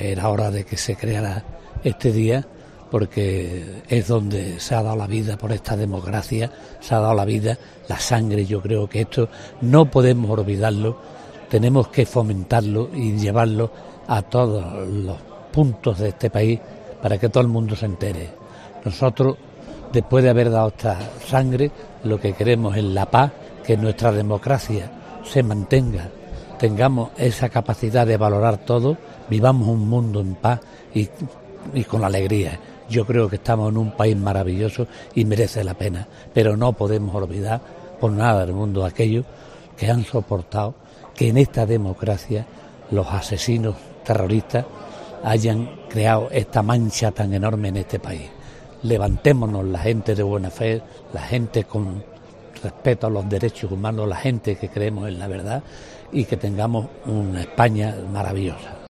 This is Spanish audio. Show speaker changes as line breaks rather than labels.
era hora de que se creara este día, porque es donde se ha dado la vida por esta democracia, se ha dado la vida, la sangre. Yo creo que esto no podemos olvidarlo, tenemos que fomentarlo y llevarlo a todos los puntos de este país para que todo el mundo se entere. Nosotros, después de haber dado esta sangre, lo que queremos es la paz, que nuestra democracia se mantenga, tengamos esa capacidad de valorar todo, vivamos un mundo en paz y con alegría. Yo creo que estamos en un país maravilloso y merece la pena, pero no podemos olvidar por nada del mundo aquellos que han soportado que en esta democracia los asesinos terroristas hayan creado esta mancha tan enorme en este país. Levantémonos la gente de buena fe, la gente con respeto a los derechos humanos, la gente que creemos en la verdad y que tengamos una España maravillosa.